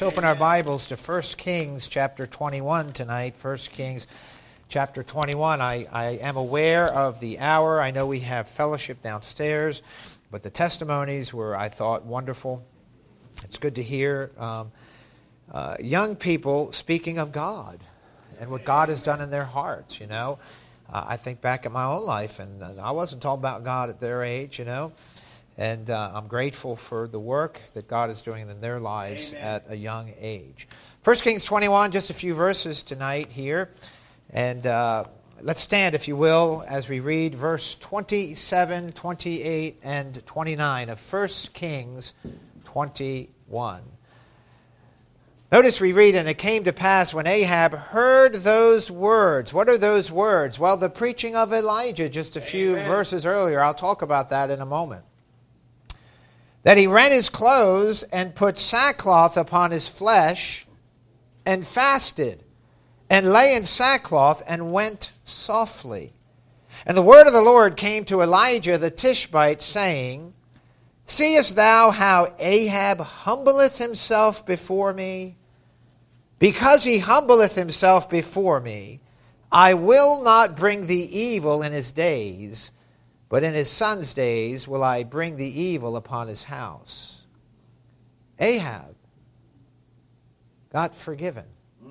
Let's open our Bibles to 1 Kings chapter 21 tonight. 1 Kings chapter 21. I am aware of the hour. I know we have fellowship downstairs, but the testimonies were, I thought, wonderful. It's good to hear young people speaking of God and what God has done in their hearts, you know. I think back at my own life, and I wasn't talking about God at their age, you know. And I'm grateful for the work that God is doing in their lives at a young age. 1 Kings 21, just a few verses tonight here. And let's stand, if you will, as we read verse 27, 28, and 29 of 1 Kings 21. Notice we read, "And it came to pass when Ahab heard those words." What are those words? Well, the preaching of Elijah just a few verses earlier. I'll talk about that in a moment. "That he rent his clothes and put sackcloth upon his flesh and fasted and lay in sackcloth and went softly. And the word of the Lord came to Elijah the Tishbite, saying, Seest thou how Ahab humbleth himself before me? Because he humbleth himself before me, I will not bring the evil in his days, but in his son's days will I bring the evil upon his house." Ahab got forgiven.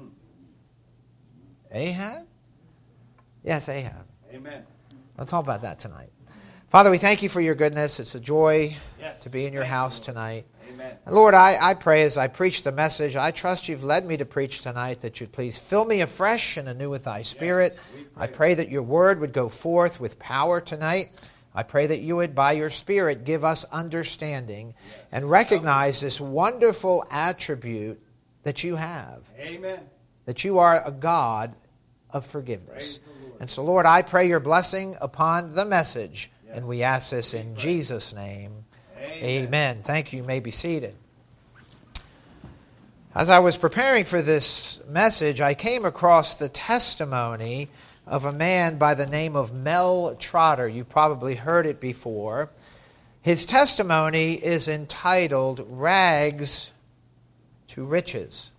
Ahab? Yes, Ahab. Amen. I'll talk about that tonight. Father, we thank you for your goodness. It's a joy to be in your house tonight. Amen. And Lord, I pray as I preach the message, I trust you've led me to preach tonight, that you'd please fill me afresh and anew with thy Spirit. I pray that your word would go forth with power tonight. I pray that you would, by your Spirit, give us understanding and recognize this wonderful attribute that you have. Amen. That you are a God of forgiveness. And so, Lord, I pray your blessing upon the message, and we ask this in Jesus' name. Amen. Thank you. You may be seated. As I was preparing for this message, I came across the testimony of a man by the name of Mel Trotter. You probably heard it before. His testimony is entitled Rags to Riches.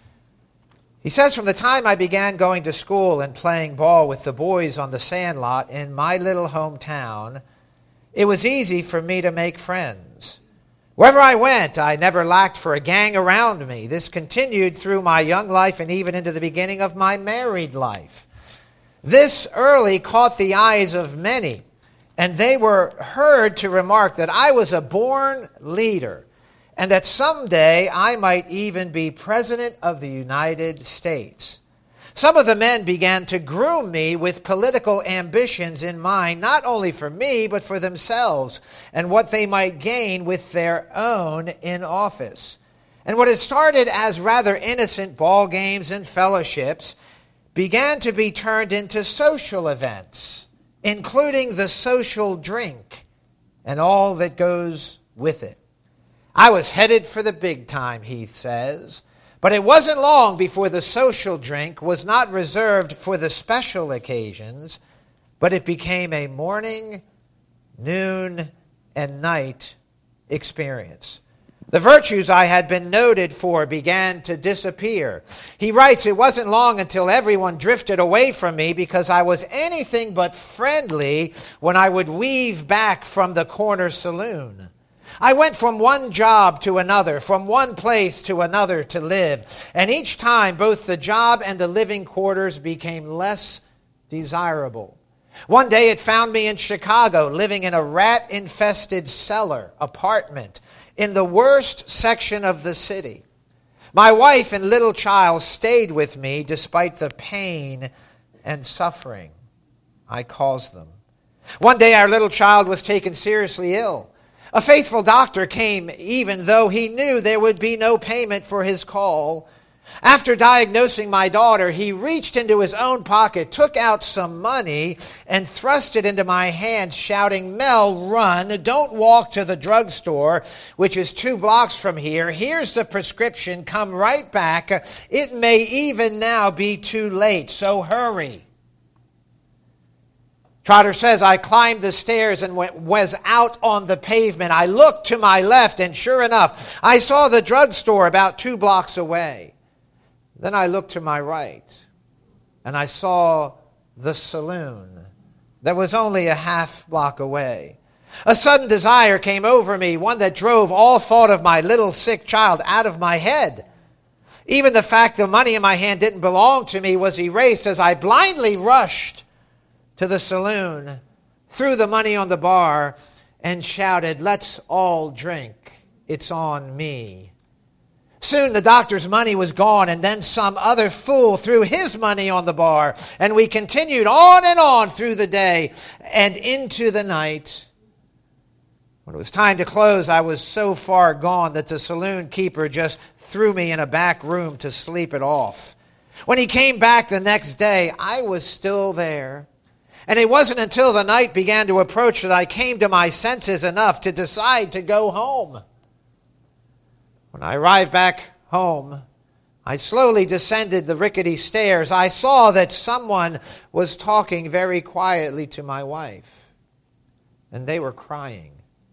He says, "From the time I began going to school and playing ball with the boys on the sandlot in my little hometown, it was easy for me to make friends. Wherever I went, I never lacked for a gang around me. This continued through my young life and even into the beginning of my married life. This early caught the eyes of many, and they were heard to remark that I was a born leader, and that someday I might even be President of the United States. Some of the men began to groom me with political ambitions in mind, not only for me, but for themselves, and what they might gain with their own in office. And what had started as rather innocent ball games and fellowships began to be turned into social events, including the social drink and all that goes with it. I was headed for the big time," he says, "but it wasn't long before the social drink was not reserved for the special occasions, but it became a morning, noon, and night experience. The virtues I had been noted for began to disappear." He writes, "It wasn't long until everyone drifted away from me because I was anything but friendly when I would weave back from the corner saloon. I went from one job to another, from one place to another to live, and each time both the job and the living quarters became less desirable. One day it found me in Chicago, living in a rat-infested cellar apartment in the worst section of the city. My wife and little child stayed with me despite the pain and suffering I caused them. One day our little child was taken seriously ill. A faithful doctor came even though he knew there would be no payment for his call. After diagnosing my daughter, he reached into his own pocket, took out some money, and thrust it into my hand, shouting, 'Mel, run. Don't walk to the drugstore, which is 2 blocks from here. Here's the prescription. Come right back. It may even now be too late, so hurry.' Trotter says, I climbed the stairs and was out on the pavement. I looked to my left, and sure enough, I saw the drugstore about 2 blocks away. Then I looked to my right, and I saw the saloon that was only a half block away. A sudden desire came over me, one that drove all thought of my little sick child out of my head. Even the fact the money in my hand didn't belong to me was erased as I blindly rushed to the saloon, threw the money on the bar, and shouted, "Let's all drink. It's on me." Soon the doctor's money was gone, and then some other fool threw his money on the bar, and we continued on and on through the day and into the night. When it was time to close, I was so far gone that the saloon keeper just threw me in a back room to sleep it off. When he came back the next day, I was still there. And it wasn't until the night began to approach that I came to my senses enough to decide to go home. When I arrived back home, I slowly descended the rickety stairs. I saw that someone was talking very quietly to my wife, and they were crying.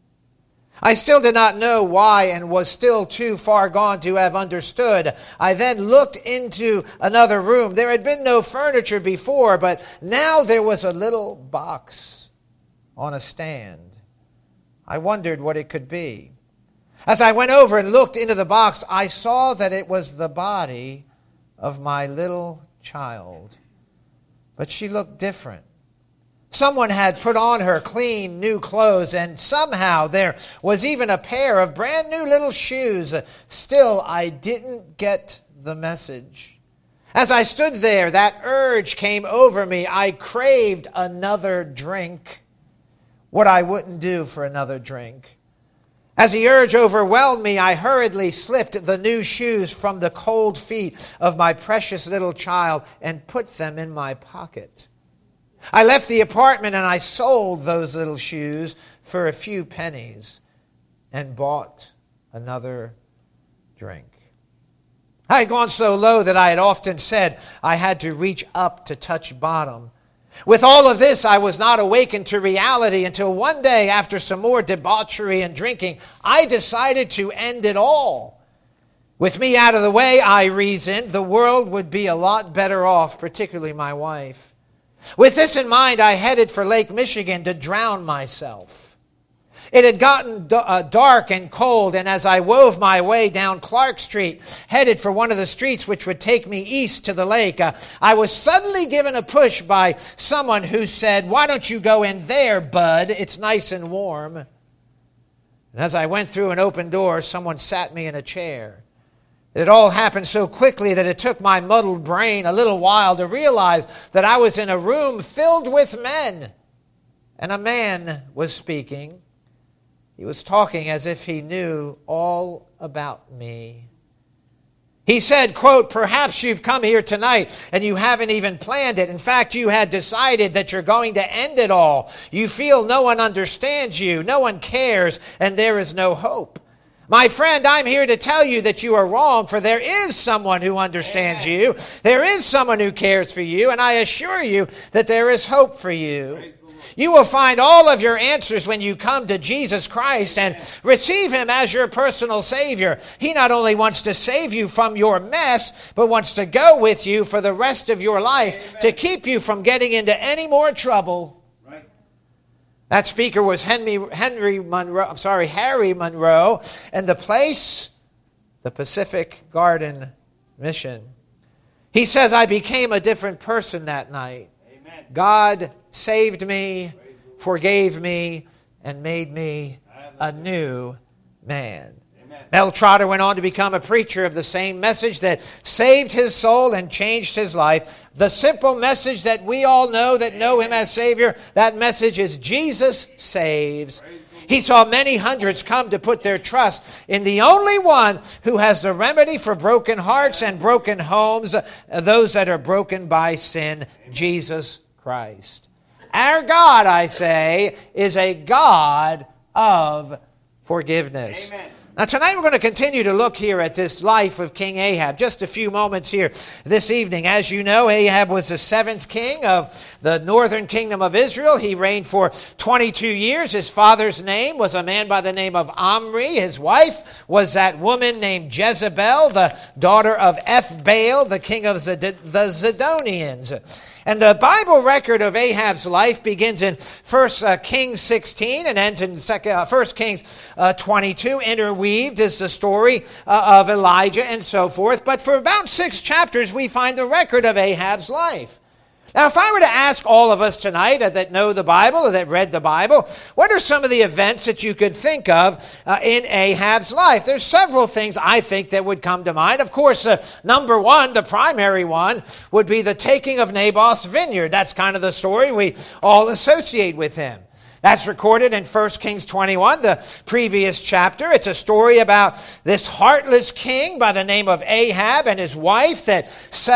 I still did not know why and was still too far gone to have understood. I then looked into another room. There had been no furniture before, but now there was a little box on a stand. I wondered what it could be. As I went over and looked into the box, I saw that it was the body of my little child. But she looked different. Someone had put on her clean new clothes, and somehow there was even a pair of brand new little shoes. Still, I didn't get the message. As I stood there, that urge came over me. I craved another drink. What I wouldn't do for another drink. As the urge overwhelmed me, I hurriedly slipped the new shoes from the cold feet of my precious little child and put them in my pocket. I left the apartment and I sold those little shoes for a few pennies and bought another drink. I had gone so low that I had often said I had to reach up to touch bottom. With all of this, I was not awakened to reality until one day, after some more debauchery and drinking, I decided to end it all. With me out of the way, I reasoned, the world would be a lot better off, particularly my wife. With this in mind, I headed for Lake Michigan to drown myself. It had gotten dark and cold, and as I wove my way down Clark Street, headed for one of the streets which would take me east to the lake, I was suddenly given a push by someone who said, "Why don't you go in there, bud? It's nice and warm." And as I went through an open door, someone sat me in a chair. It all happened so quickly that it took my muddled brain a little while to realize that I was in a room filled with men, and a man was speaking. He was talking as if he knew all about me. He said, quote, "Perhaps you've come here tonight and you haven't even planned it. In fact, you had decided that you're going to end it all. You feel no one understands you, no one cares, and there is no hope. My friend, I'm here to tell you that you are wrong, for there is someone who understands you. There is someone who cares for you, and I assure you that there is hope for you. You will find all of your answers when you come to Jesus Christ and receive Him as your personal Savior. He not only wants to save you from your mess, but wants to go with you for the rest of your life to keep you from getting into any more trouble." That speaker was Harry Monroe, and the place, the Pacific Garden Mission. He says, "I became a different person that night. Amen. God saved me, forgave me, and made me a new man." Mel Trotter went on to become a preacher of the same message that saved his soul and changed his life. The simple message that we all know that know Him as Savior, that message is Jesus saves. He saw many hundreds come to put their trust in the only one who has the remedy for broken hearts and broken homes, those that are broken by sin, Jesus Christ. Our God, I say, is a God of forgiveness. Amen. Now tonight we're going to continue to look here at this life of King Ahab. Just a few moments here this evening. As you know, Ahab was the 7th king of the northern kingdom of Israel. He reigned for 22 years. His father's name was a man by the name of Omri. His wife was that woman named Jezebel, the daughter of Ethbaal, the king of the Zidonians. And the Bible record of Ahab's life begins in 1 Kings 16 and ends in 1 Kings 22. Interweaved is the story of Elijah and so forth. But for about 6 chapters, we find the record of Ahab's life. Now, if I were to ask all of us tonight that know the Bible or that read the Bible, what are some of the events that you could think of in Ahab's life? There's several things I think that would come to mind. Of course, number one, the primary one, would be the taking of Naboth's vineyard. That's kind of the story we all associate with him. That's recorded in 1 Kings 21, the previous chapter. It's a story about this heartless king by the name of Ahab and his wife that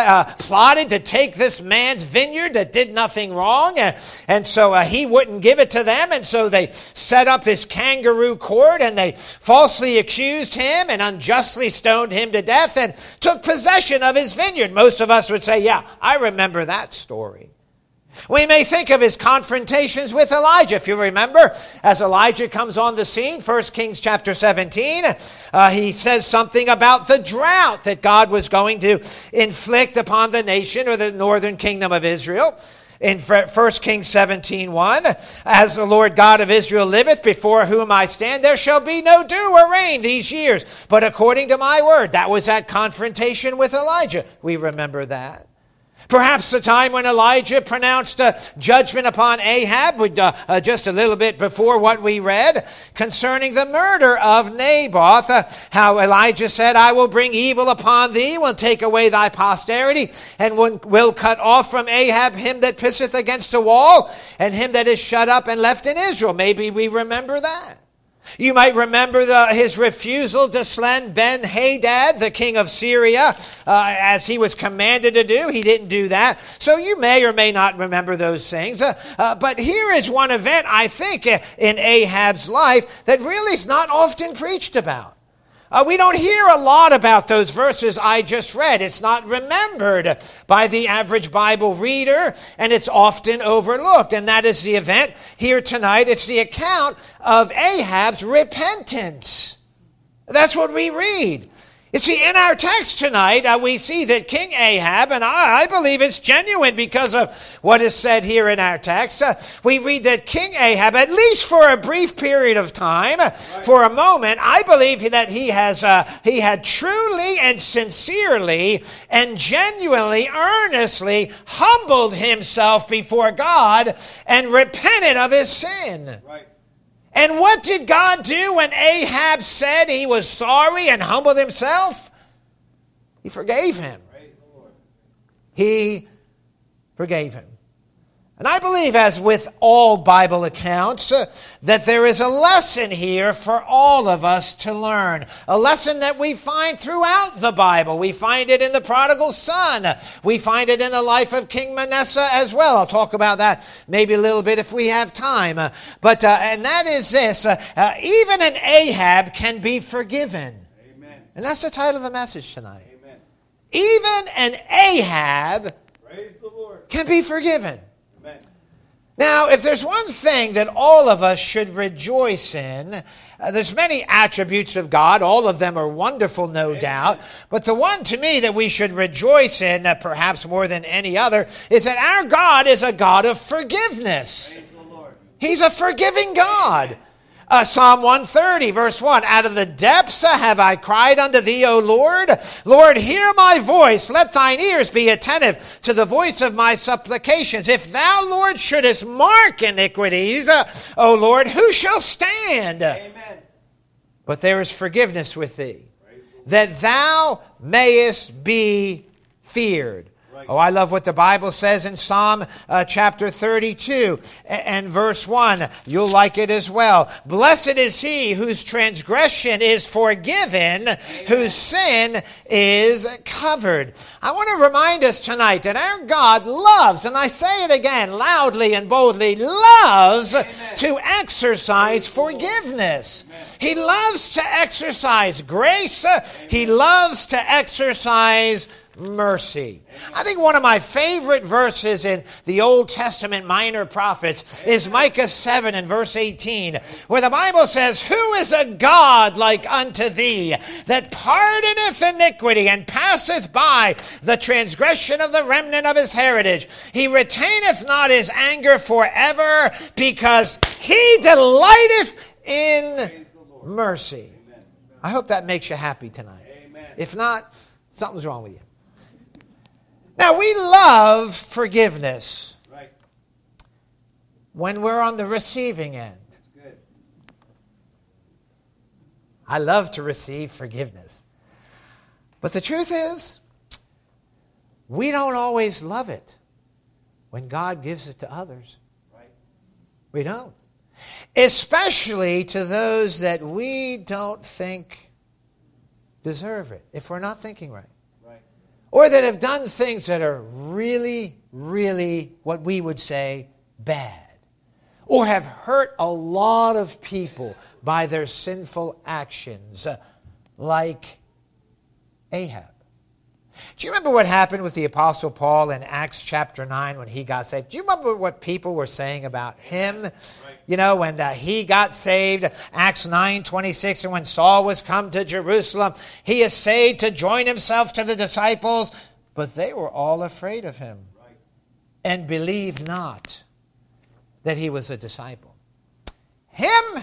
plotted to take this man's vineyard that did nothing wrong. And so he wouldn't give it to them. And so they set up this kangaroo court and they falsely accused him and unjustly stoned him to death and took possession of his vineyard. Most of us would say, yeah, I remember that story. We may think of his confrontations with Elijah. If you remember, as Elijah comes on the scene, 1 Kings chapter 17, he says something about the drought that God was going to inflict upon the nation or the northern kingdom of Israel. In 1 Kings 17:1, as the Lord God of Israel liveth, before whom I stand, there shall be no dew or rain these years, but according to my word. That was that confrontation with Elijah. We remember that. Perhaps the time when Elijah pronounced judgment upon Ahab, just a little bit before what we read, concerning the murder of Naboth, how Elijah said, I will bring evil upon thee, will take away thy posterity, and will cut off from Ahab him that pisseth against a wall, and him that is shut up and left in Israel. Maybe we remember that. You might remember his refusal to slay Ben-Hadad, the king of Syria, as he was commanded to do. He didn't do that. So you may or may not remember those things. But here is one event, I think, in Ahab's life that really is not often preached about. We don't hear a lot about those verses I just read. It's not remembered by the average Bible reader, and it's often overlooked. And that is the event here tonight. It's the account of Ahab's repentance. That's what we read. You see, in our text tonight, we see that King Ahab, and I believe it's genuine because of what is said here in our text, we read that King Ahab, at least for a brief period of time, for a moment, I believe that he had truly and sincerely and genuinely, earnestly humbled himself before God and repented of his sin. Right. And what did God do when Ahab said he was sorry and humbled himself? He forgave him. Praise the Lord. He forgave him. And I believe, as with all Bible accounts, that there is a lesson here for all of us to learn. A lesson that we find throughout the Bible. We find it in the prodigal son. We find it in the life of King Manasseh as well. I'll talk about that maybe a little bit if we have time. And that is this. Even an Ahab can be forgiven. Amen. And that's the title of the message tonight. Amen. Even an Ahab Praise the Lord. Can be forgiven. Now, if there's one thing that all of us should rejoice in, there's many attributes of God. All of them are wonderful, no doubt. But the one to me that we should rejoice in, perhaps more than any other, is that our God is a God of forgiveness. He's a forgiving God. Psalm 130, verse 1, out of the depths have I cried unto thee, O Lord. Lord, hear my voice. Let thine ears be attentive to the voice of my supplications. If thou, Lord, shouldest mark iniquities, O Lord, who shall stand? Amen. But there is forgiveness with thee, that thou mayest be feared. Oh, I love what the Bible says in Psalm chapter 32 and verse 1. You'll like it as well. Blessed is he whose transgression is forgiven, whose sin is covered. I want to remind us tonight that our God loves, and I say it again loudly and boldly, loves to exercise forgiveness. He loves to exercise grace. He loves to exercise mercy. I think one of my favorite verses in the Old Testament minor prophets is Micah 7 and verse 18, where the Bible says, "Who is a God like unto thee, that pardoneth iniquity, and passeth by the transgression of the remnant of his heritage? He retaineth not his anger forever, because he delighteth in mercy." I hope that makes you happy tonight. If not, something's wrong with you. Now, we love forgiveness when we're on the receiving end. I love to receive forgiveness. But the truth is, we don't always love it when God gives it to others. We don't. Especially to those that we don't think deserve it, if we're not thinking right. Or that have done things that are really, really what we would say bad. Or have hurt a lot of people by their sinful actions, like Ahab. Do you remember what happened with the Apostle Paul in Acts chapter 9 when he got saved? Do you remember what people were saying about him? You know, when he got saved, Acts 9:26, and when Saul was come to Jerusalem, he essayed to join himself to the disciples, but they were all afraid of him and believed not that he was a disciple. Him?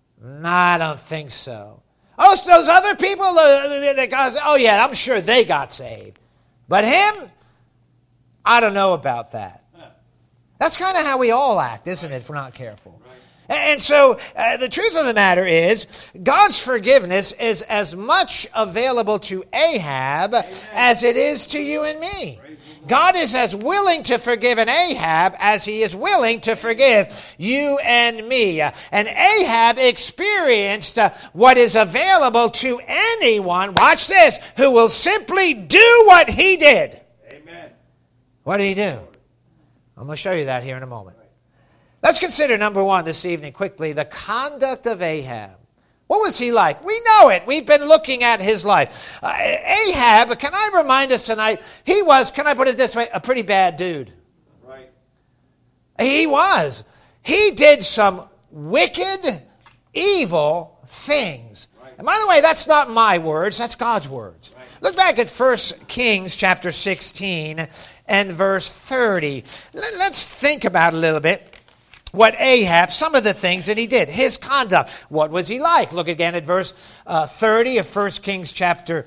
I don't think so. Oh, so those other people, that God said, oh yeah, I'm sure they got saved. But him? I don't know about that. That's kind of how we all act, isn't it, if we're not careful? And so the truth of the matter is, God's forgiveness is as much available to Ahab as it is to you and me. God is as willing to forgive an Ahab as he is willing to forgive you and me. And Ahab experienced what is available to anyone, watch this, who will simply do what he did. Amen. What did he do? I'm going to show you that here in a moment. Let's consider number one this evening quickly, the conduct of Ahab. What was he like? We know it. We've been looking at his life. Ahab, can I remind us tonight, he was, can I put it this way, a pretty bad dude. Right. He was. He did some wicked, evil things. Right. And by the way, that's not my words, that's God's words. Right. Look back at 1 Kings chapter 16 and verse 30. Let's think about it a little bit. What Ahab, some of the things that he did, his conduct. What was he like? Look again at verse 30 of 1 Kings chapter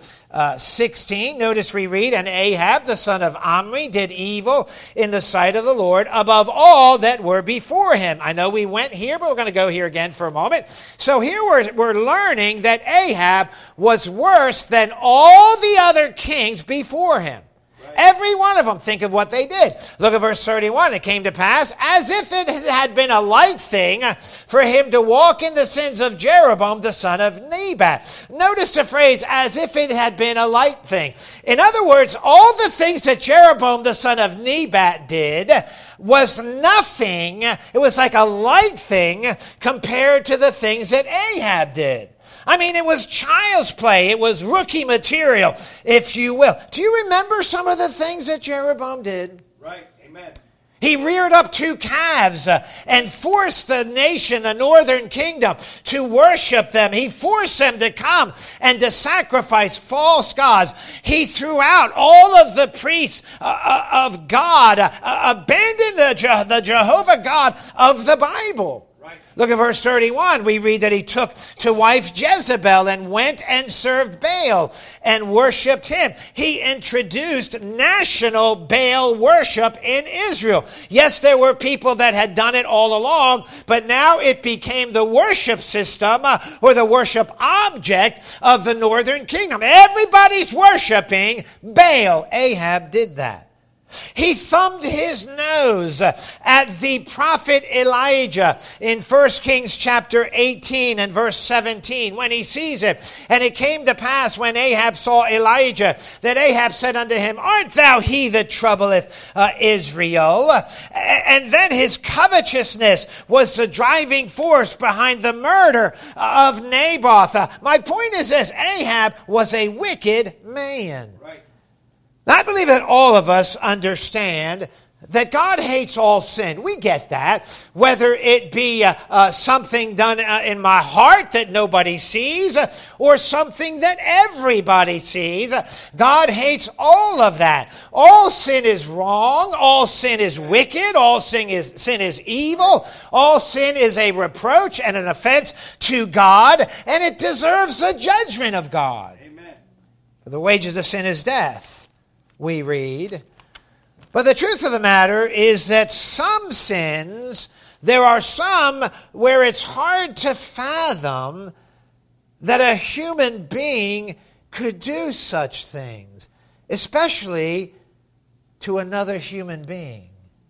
16. Notice we read, "And Ahab, the son of Omri, did evil in the sight of the Lord above all that were before him." I know we went here, but we're going to go here again for a moment. So here we're learning that Ahab was worse than all the other kings before him. Every one of them. Think of what they did. Look at verse 31. "It came to pass, as if it had been a light thing for him to walk in the sins of Jeroboam, the son of Nebat." Notice the phrase, as if it had been a light thing. In other words, all the things that Jeroboam, the son of Nebat, did was nothing. It was like a light thing compared to the things that Ahab did. I mean, it was child's play. It was rookie material, if you will. Do you remember some of the things that Jeroboam did? Right, amen. He reared up 2 calves and forced the nation, the northern kingdom, to worship them. He forced them to come and to sacrifice false gods. He threw out all of the priests of God, abandoned the Jehovah God of the Bible. Look at verse 31. We read that he took to wife Jezebel and went and served Baal and worshipped him. He introduced national Baal worship in Israel. Yes, there were people that had done it all along, but now it became the worship system or the worship object of the northern kingdom. Everybody's worshiping Baal. Ahab did that. He thumbed his nose at the prophet Elijah in 1 Kings chapter 18 and verse 17 when he sees it. And it came to pass when Ahab saw Elijah that Ahab said unto him, Art thou he that troubleth Israel? And then his covetousness was the driving force behind the murder of Naboth. My point is this: Ahab was a wicked man. Right. Now, I believe that all of us understand that God hates all sin. We get that. Whether it be something done in my heart that nobody sees or something that everybody sees, God hates all of that. All sin is wrong. All sin is wicked. All sin is evil. All sin is a reproach and an offense to God, and it deserves the judgment of God. Amen. For the wages of sin is death, we read. But the truth of the matter is that some sins, there are some where it's hard to fathom that a human being could do such things, especially to another human being.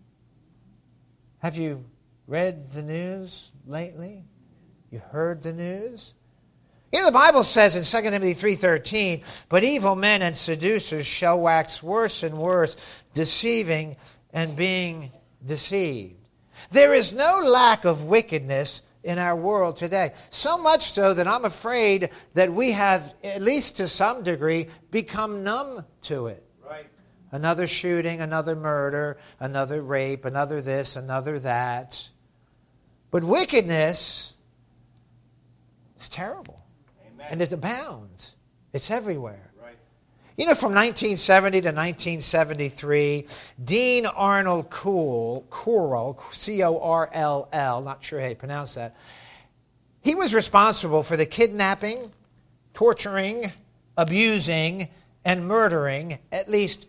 Have you read the news lately? You heard the news? You know, the Bible says in 2 Timothy 3:13, but evil men and seducers shall wax worse and worse, deceiving and being deceived. There is no lack of wickedness in our world today. So much so that I'm afraid that we have, at least to some degree, become numb to it. Right. Another shooting, another murder, another rape, another this, another that. But wickedness is terrible. And it abounds. It's everywhere. Right. You know, from 1970 to 1973, Dean Arnold Corll, C-O-R-L-L, not sure how you pronounce that, he was responsible for the kidnapping, torturing, abusing, and murdering at least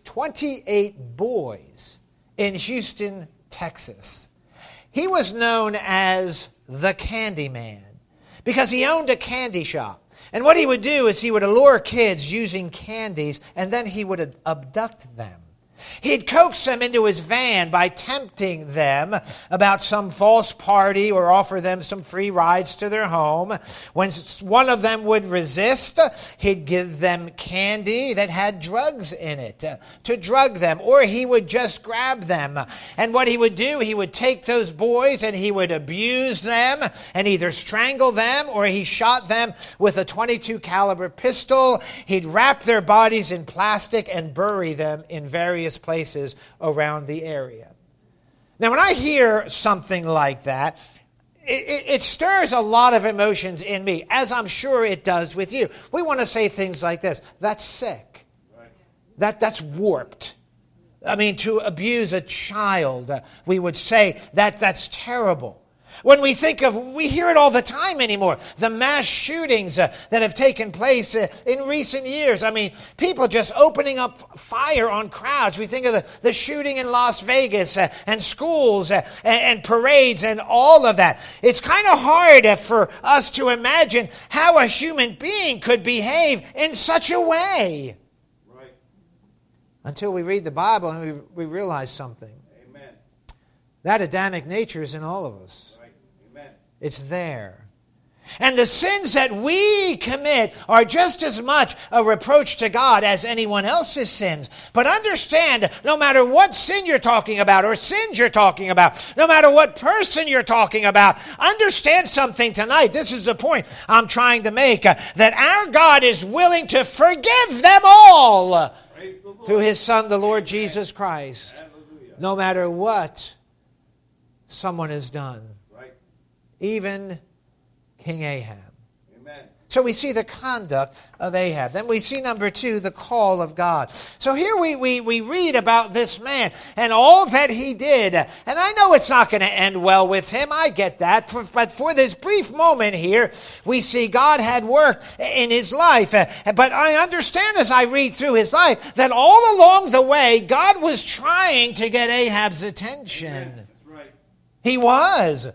28 boys in Houston, Texas. He was known as the Candy Man because he owned a candy shop. And what he would do is he would allure kids using candies, and then he would abduct them. He'd coax them into his van by tempting them about some false party or offer them some free rides to their home. When one of them would resist, he'd give them candy that had drugs in it to drug them, or he would just grab them. And what he would do, he would take those boys and he would abuse them and either strangle them or he shot them with a .22 caliber pistol. He'd wrap their bodies in plastic and bury them in various places around the area. Now, when I hear something like that, it stirs a lot of emotions in me, as I'm sure it does with you. We want to say things like this: that's sick. Right. That's warped. I mean, to abuse a child, we would say that's terrible. When we hear it all the time anymore, the mass shootings that have taken place in recent years. I mean, people just opening up fire on crowds. We think of the shooting in Las Vegas and schools and parades and all of that. It's kind of hard for us to imagine how a human being could behave in such a way. Right. Until we read the Bible and we realize something. Amen. That Adamic nature is in all of us. It's there. And the sins that we commit are just as much a reproach to God as anyone else's sins. But understand, no matter what sin you're talking about or sins you're talking about, no matter what person you're talking about, understand something tonight. This is the point I'm trying to make, that our God is willing to forgive them all through His Son, the Lord Jesus Christ, no matter what someone has done. Even King Ahab. Amen. So we see the conduct of Ahab. Then we see, number 2, the call of God. So here we read about this man and all that he did. And I know it's not going to end well with him. I get that. But for this brief moment here, we see God had work in his life. But I understand as I read through his life that all along the way, God was trying to get Ahab's attention. Amen. That's right. He was.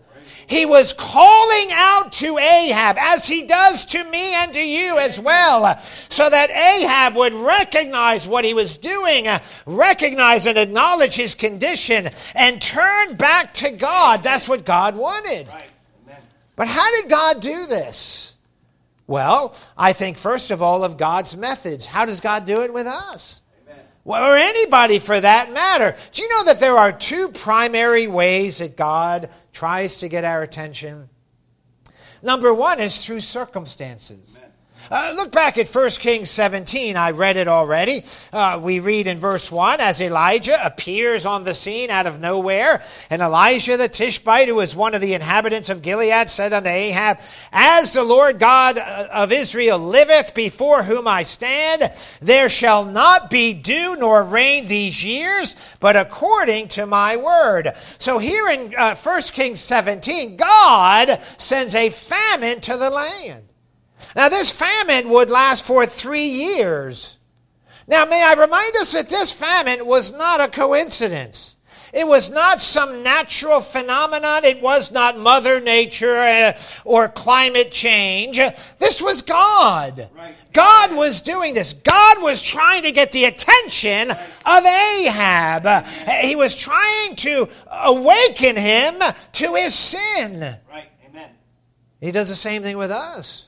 He was calling out to Ahab, as he does to me and to you as well, so that Ahab would recognize what he was doing, recognize and acknowledge his condition, and turn back to God. That's what God wanted. But how did God do this? Well, I think first of all of God's methods. How does God do it with us? Well, or anybody for that matter. Do you know that there are two primary ways that God tries to get our attention? Number one is through circumstances. Look back at 1 Kings 17. I read it already. We read in verse 1, as Elijah appears on the scene out of nowhere, and Elijah the Tishbite, who was one of the inhabitants of Gilead, said unto Ahab, as the Lord God of Israel liveth, before whom I stand, there shall not be dew nor rain these years, but according to my word. So here in 1 Kings 17, God sends a famine to the land. Now, this famine would last for 3 years. Now, may I remind us that this famine was not a coincidence. It was not some natural phenomenon. It was not Mother Nature or climate change. This was God. Right. God was doing this. God was trying to get the attention of Ahab. He was trying to awaken him to his sin. Right. Amen. He does the same thing with us.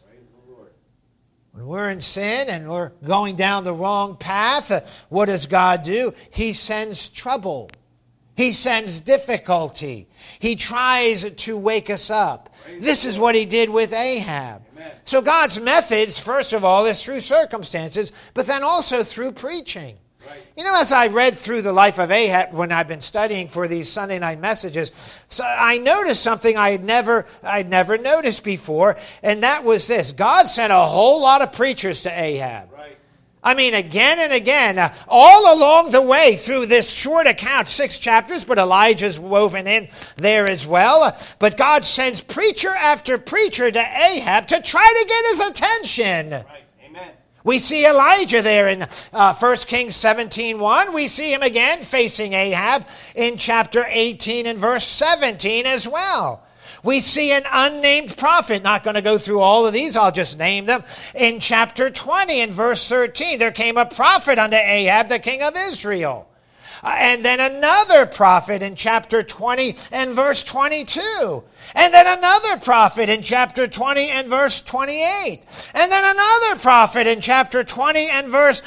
When we're in sin and we're going down the wrong path, what does God do? He sends trouble. He sends difficulty. He tries to wake us up. This is what he did with Ahab. Amen. So God's methods, first of all, is through circumstances, but then also through preaching. Right. You know, as I read through the life of Ahab when I've been studying for these Sunday night messages, so I noticed something I'd never noticed before, and that was this. God sent a whole lot of preachers to Ahab. Right. I mean, again and again, all along the way through this short account, 6 chapters, but Elijah's woven in there as well. But God sends preacher after preacher to Ahab to try to get his attention. Right. We see Elijah there in 1 Kings 17:1. We see him again facing Ahab in chapter 18 and verse 17 as well. We see an unnamed prophet. Not going to go through all of these. I'll just name them. In chapter 20 and verse 13, there came a prophet unto Ahab, the king of Israel. And then another prophet in chapter 20 and verse 22. And then another prophet in chapter 20 and verse 28. And then another prophet in chapter 20 and verse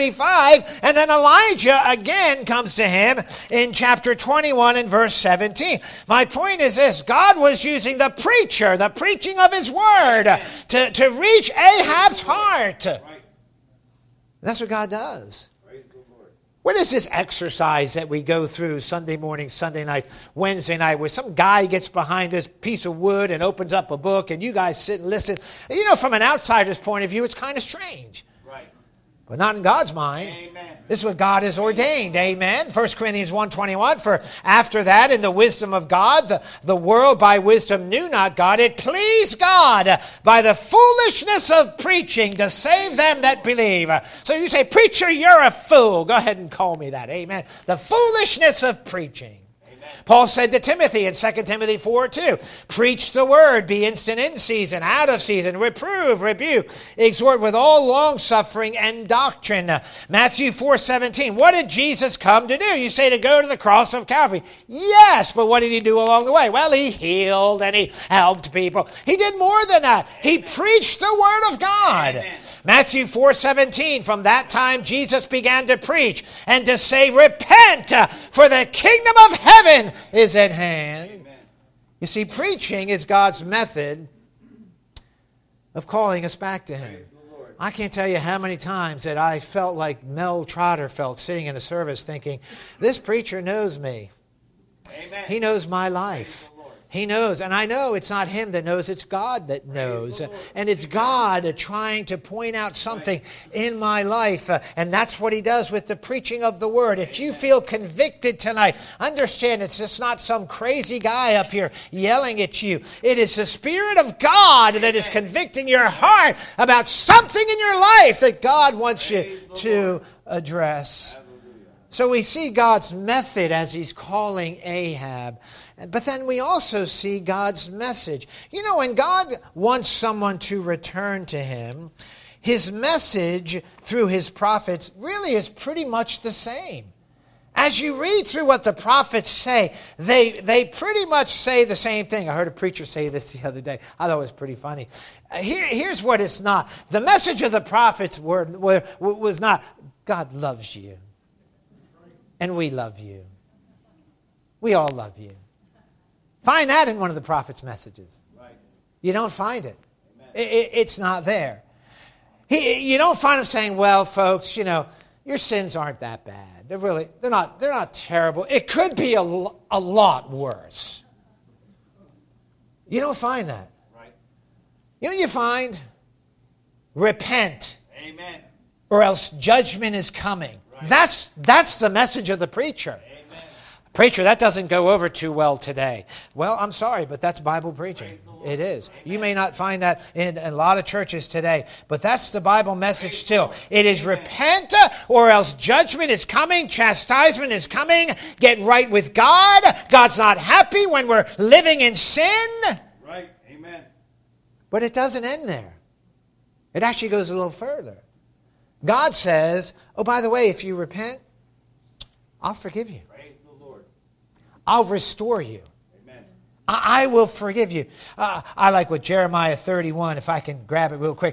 35. And then Elijah again comes to him in chapter 21 and verse 17. My point is this. God was using the preacher, the preaching of his word, to reach Ahab's heart. That's what God does. What is this exercise that we go through Sunday morning, Sunday night, Wednesday night, where some guy gets behind this piece of wood and opens up a book and you guys sit and listen? You know, from an outsider's point of view, it's kind of strange. Right. But not in God's mind. Amen. This is what God has ordained. Amen. 1 Corinthians 1:21, for after that, in the wisdom of God, the world by wisdom knew not God. It pleased God by the foolishness of preaching to save them that believe. So you say, preacher, you're a fool. Go ahead and call me that. Amen. The foolishness of preaching. Paul said to Timothy in 2 Timothy 4:2, preach the word, be instant in season, out of season, reprove, rebuke, exhort with all long-suffering and doctrine. Matthew 4:17, what did Jesus come to do? You say to go to the cross of Calvary. Yes, but what did he do along the way? Well, he healed and he helped people. He did more than that. He preached the word of God. Amen. Matthew 4:17, from that time Jesus began to preach and to say, repent, for the kingdom of heaven is at hand. Amen. You see, preaching is God's method of calling us back to him. I can't tell you how many times that I felt like Mel Trotter felt sitting in a service thinking, this preacher knows me. Amen. He knows my life. He knows, and I know it's not him that knows, it's God that knows. And it's God trying to point out something in my life. And that's what he does with the preaching of the word. If you feel convicted tonight, understand it's just not some crazy guy up here yelling at you. It is the Spirit of God that is convicting your heart about something in your life that God wants you to address. So we see God's method as he's calling Ahab. But then we also see God's message. You know, when God wants someone to return to him, his message through his prophets really is pretty much the same. As you read through what the prophets say, they pretty much say the same thing. I heard a preacher say this the other day. I thought it was pretty funny. Here's what it's not. The message of the prophets was not, God loves you. And we love you. We all love you. Find that in one of the prophet's messages. Right. You don't find it. It's not there. You don't find him saying, well, folks, you know, your sins aren't that bad. They're not terrible. It could be a lot worse. You don't find that. Right. You know what you find? Repent. Amen. Or else judgment is coming. Right. That's the message of the preacher. Amen. Preacher, that doesn't go over too well today. Well, I'm sorry, but that's Bible preaching. It is. Amen. You may not find that in a lot of churches today, but that's the Bible message still. It is repent or else judgment is coming, chastisement is coming, get right with God. God's not happy when we're living in sin. Right. Amen. But it doesn't end there. It actually goes a little further. God says, oh, by the way, if you repent, I'll forgive you. Praise the Lord. I'll restore you. Amen. I will forgive you. I like what Jeremiah 31, if I can grab it real quick,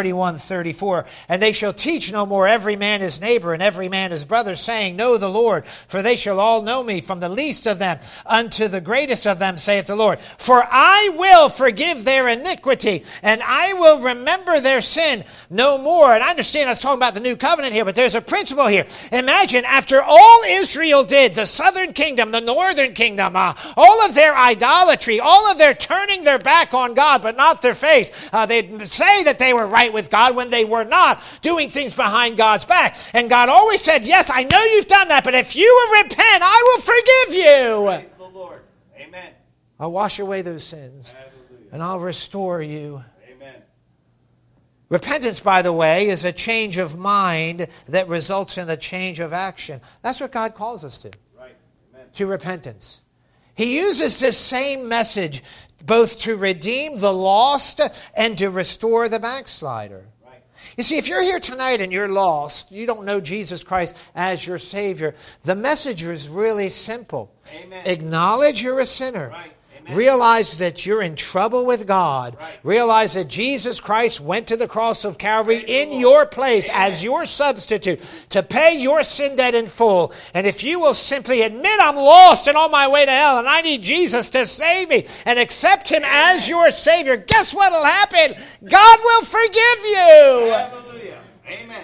31:34. And they shall teach no more every man his neighbor and every man his brother, saying, know the Lord, for they shall all know me, from the least of them unto the greatest of them, saith the Lord. For I will forgive their iniquity, and I will remember their sin no more. And I understand I was talking about the new covenant here, but there's a principle here. Imagine, after all Israel did, the southern kingdom, the northern kingdom, all of their idolatry, all of their turning their back on God, but not their face. They'd say that they were right with God when they were not, doing things behind God's back. And God always said, yes, I know you've done that, but if you will repent, I will forgive you. Praise the Lord. Amen. I'll wash away those sins. Hallelujah. And I'll restore you. Amen. Repentance, by the way, is a change of mind that results in a change of action. That's what God calls us to. Right. Amen. To repentance. He uses this same message both to redeem the lost and to restore the backslider. Right. You see, if you're here tonight and you're lost, you don't know Jesus Christ as your Savior, the message is really simple. Amen. Acknowledge you're a sinner. Right. Amen. Realize that you're in trouble with God. Right. Realize that Jesus Christ went to the cross of Calvary in your place as your substitute to pay your sin debt in full. And if you will simply admit I'm lost and on my way to hell and I need Jesus to save me and accept him as your Savior, guess what will happen? God will forgive you. Hallelujah. Amen.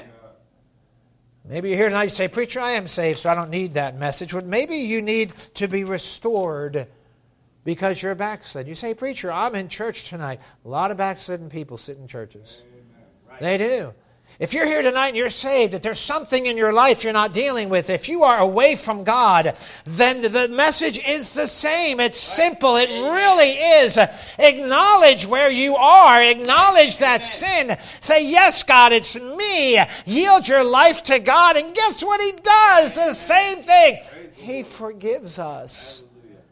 Maybe you're here tonight and say, preacher, I am saved, so I don't need that message. Well, maybe you need to be restored because you're a backslid. You say, preacher, I'm in church tonight. A lot of backslidden people sit in churches. Right. They do. If you're here tonight and you're saved, that there's something in your life you're not dealing with, if you are away from God, then the message is the same. It's simple. It really is. Acknowledge where you are. Acknowledge that sin. Say, yes, God, it's me. Yield your life to God. And guess what he does? The same thing. He forgives us.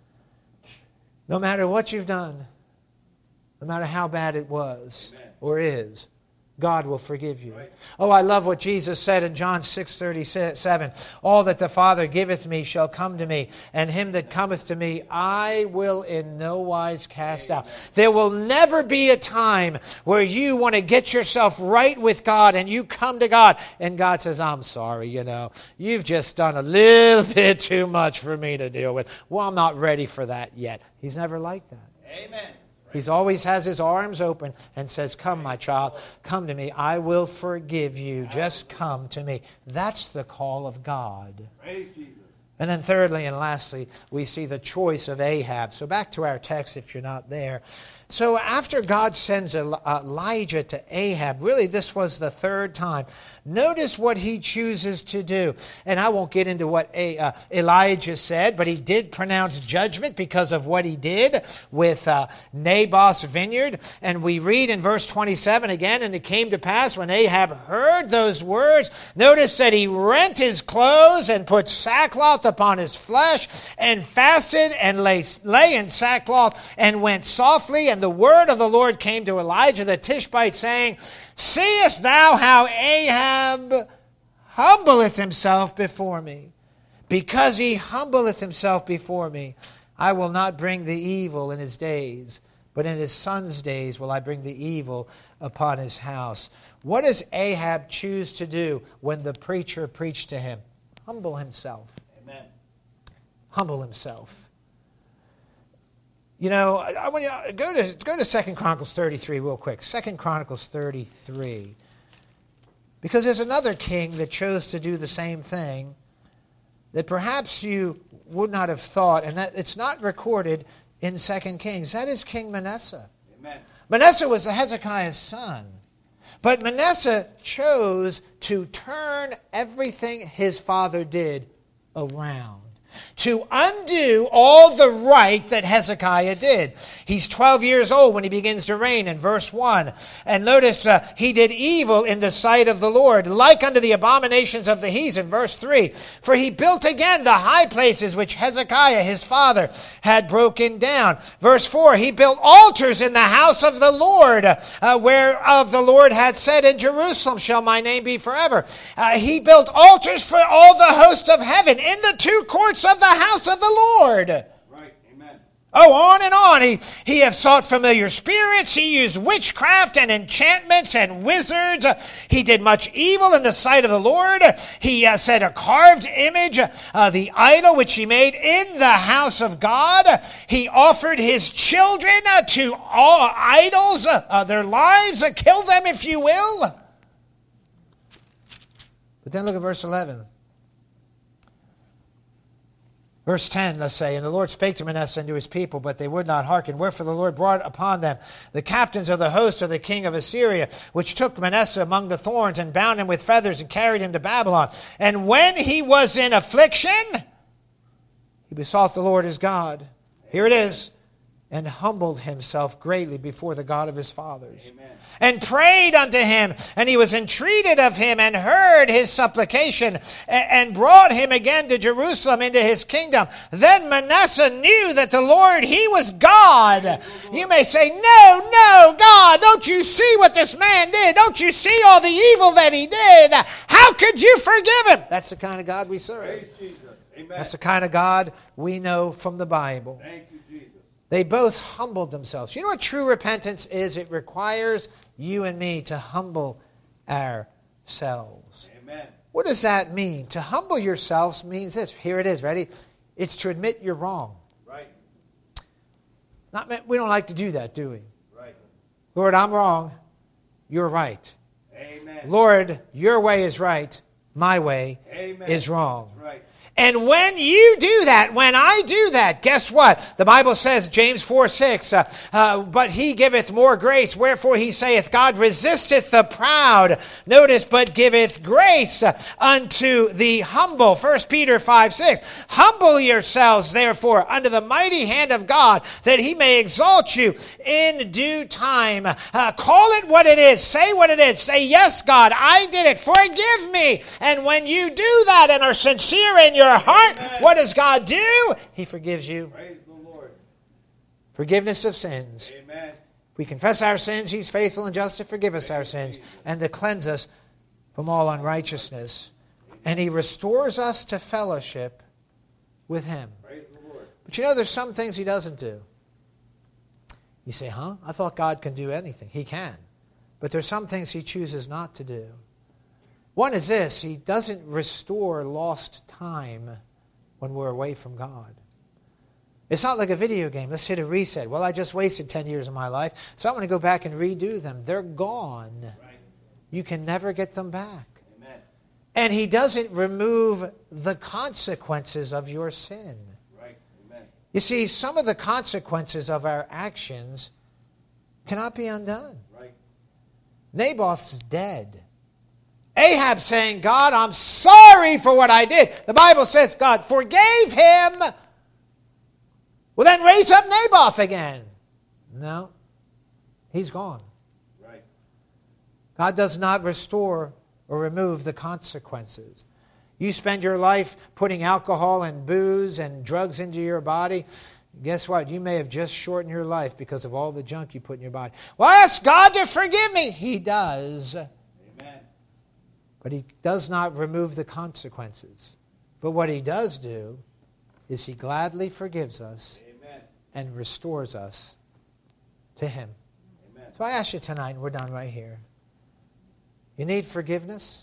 No matter what you've done, no matter how bad it was or is, God will forgive you. Right. Oh, I love what Jesus said in John 6:37. All that the Father giveth me shall come to me, and him that cometh to me I will in no wise cast out. There will never be a time where you want to get yourself right with God and you come to God and God says, I'm sorry, you've just done a little bit too much for me to deal with. Well, I'm not ready for that yet. He's never like that. Amen. He always has his arms open and says, come, my child, come to me. I will forgive you. Just come to me. That's the call of God. Praise Jesus. And then thirdly and lastly, we see the choice of Ahab. So back to our text if you're not there. So after God sends Elijah to Ahab, really this was the third time, notice what he chooses to do. And I won't get into what Elijah said, but he did pronounce judgment because of what he did with Naboth's vineyard. And we read in verse 27 again, and it came to pass when Ahab heard those words, notice that he rent his clothes and put sackcloth upon his flesh and fasted and lay in sackcloth and went softly. And the word of the Lord came to Elijah the Tishbite, saying, Seest thou how Ahab humbleth himself before me? Because he humbleth himself before me, I will not bring the evil in his days, but in his son's days will I bring the evil upon his house. What does Ahab choose to do when the preacher preached to him? Humble himself. Amen. Humble himself. You know, I want you to go to 2 Chronicles 33 real quick. 2 Chronicles 33. Because there's another king that chose to do the same thing that perhaps you would not have thought, and that it's not recorded in 2 Kings. That is King Manasseh. Amen. Manasseh was Hezekiah's son. But Manasseh chose to turn everything his father did around, to undo all the right that Hezekiah did. He's 12 years old when he begins to reign in verse 1. And notice he did evil in the sight of the Lord, like unto the abominations of the heathen, verse 3. For he built again the high places which Hezekiah his father had broken down. Verse 4, he built altars in the house of the Lord, whereof the Lord had said, In Jerusalem shall my name be forever. He built altars for all the host of heaven in the two courts of the house of the Lord. Right. Amen. Oh, on and on. He have sought familiar spirits. He used witchcraft and enchantments and wizards. He did much evil in the sight of the Lord. He set a carved image, the idol which he made in the house of God. He offered his children to all idols, their lives. Kill them if you will. But then look at verse 11. Verse 10, let's say, And the Lord spake to Manasseh and to his people, but they would not hearken. Wherefore the Lord brought upon them the captains of the host of the king of Assyria, which took Manasseh among the thorns, and bound him with feathers, and carried him to Babylon. And when he was in affliction, he besought the Lord his God. Here it is. And humbled himself greatly before the God of his fathers. Amen. And prayed unto him, and he was entreated of him, and heard his supplication, and brought him again to Jerusalem into his kingdom. Then Manasseh knew that the Lord, he was God. You may say, No, God, don't you see what this man did? Don't you see all the evil that he did? How could you forgive him? That's the kind of God we serve. Praise Jesus. Amen. That's the kind of God we know from the Bible. Thank you, Jesus. They both humbled themselves. You know what true repentance is? It requires you and me to humble ourselves. Amen. What does that mean? To humble yourselves means this. Here it is. Ready? It's to admit you're wrong. Right. We don't like to do that, do we? Right. Lord, I'm wrong. You're right. Amen. Lord, your way is right. My way Amen. is wrong. Right. And when you do that, when I do that, guess what? The Bible says, James 4:6, but he giveth more grace. Wherefore he saith, God resisteth the proud. Notice, but giveth grace unto the humble. 1 Peter 5:6. Humble yourselves, therefore, under the mighty hand of God, that he may exalt you in due time. Call it what it is. Say what it is. Say, yes, God, I did it. Forgive me. And when you do that and are sincere in your heart, amen, what does God do? He forgives you. Praise the Lord. Forgiveness of sins. Amen. If we confess our sins, he's faithful and just to forgive us our sins and to cleanse us from all unrighteousness. And he restores us to fellowship with him. Praise the Lord. But you know, there's some things he doesn't do. You say, I thought God can do anything. He can. But there's some things he chooses not to do. One is this: he doesn't restore lost time when we're away from God. It's not like a video game. Let's hit a reset. Well, I just wasted 10 years of my life, so I'm going to go back and redo them. They're gone. Right. You can never get them back. Amen. And he doesn't remove the consequences of your sin. Right. Amen. You see, some of the consequences of our actions Cannot be undone. Right. Naboth's dead. Ahab saying, God, I'm sorry for what I did. The Bible says God forgave him. Well, then raise up Naboth again. No. He's gone. Right. God does not restore or remove the consequences. You spend your life putting alcohol and booze and drugs into your body. Guess what? You may have just shortened your life because of all the junk you put in your body. Well, ask God to forgive me. He does. Amen. But He does not remove the consequences. But what He does do is He gladly forgives us Amen. and restores us to Him. Amen. So I ask you tonight, and we're done right here. You need forgiveness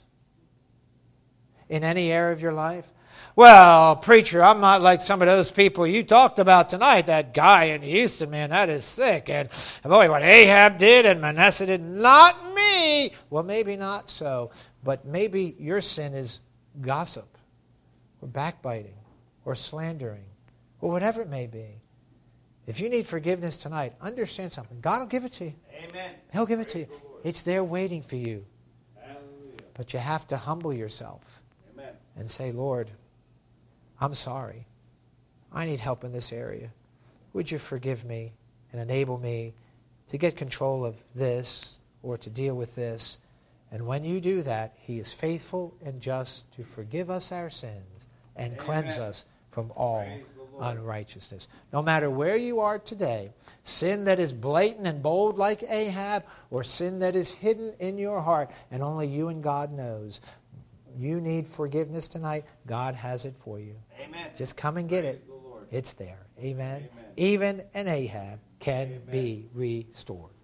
in any area of your life? Well, preacher, I'm not like some of those people you talked about tonight. That guy in Houston, man, that is sick. And boy, what Ahab did and Manasseh did, not me. Well, maybe not so. But maybe your sin is gossip or backbiting or slandering or whatever it may be. If you need forgiveness tonight, understand something. God will give it to you. Amen. He'll give it to you. Praise the Lord. It's there waiting for you. Hallelujah. But you have to humble yourself Amen. and say, Lord, I'm sorry. I need help in this area. Would you forgive me and enable me to get control of this or to deal with this? And when you do that, He is faithful and just to forgive us our sins and cleanse us from all Praise the Lord. unrighteousness. No matter where you are today, sin that is blatant and bold like Ahab, or sin that is hidden in your heart and only you and God knows, you need forgiveness tonight. God has it for you. Amen. Just come and get Praise it. the Lord. It's there. Amen. Amen. Even an Ahab can Amen. be restored.